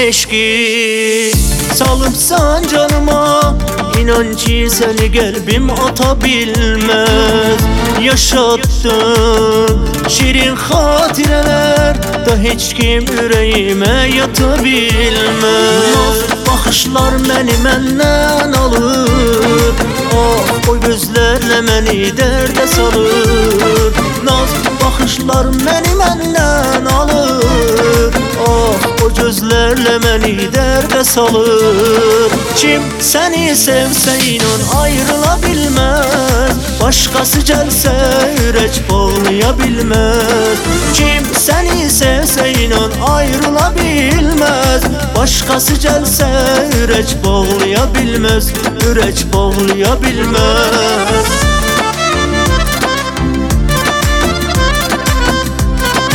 eşki salıpsan canıma, İnan ki seni qəlbim ata bilməz. Yaşattın şirin xatirələr da heç kim ürəyimə yata bilməz. Baxışlar məni məndən alır, ah o gözlərlə məni dərdə salır. Naz baxışlar məni məndən alır, ah o gözlərlə məni dərdə salır. Kim səni sevsə inan ayrıla bilməz, başqası gəlsə ürək bağlaya bilməz. Kim səni sevsə inan ayrıla bilməz, başqası gəlsə ürək bağlaya bilməz, ürək bağlaya bilməz.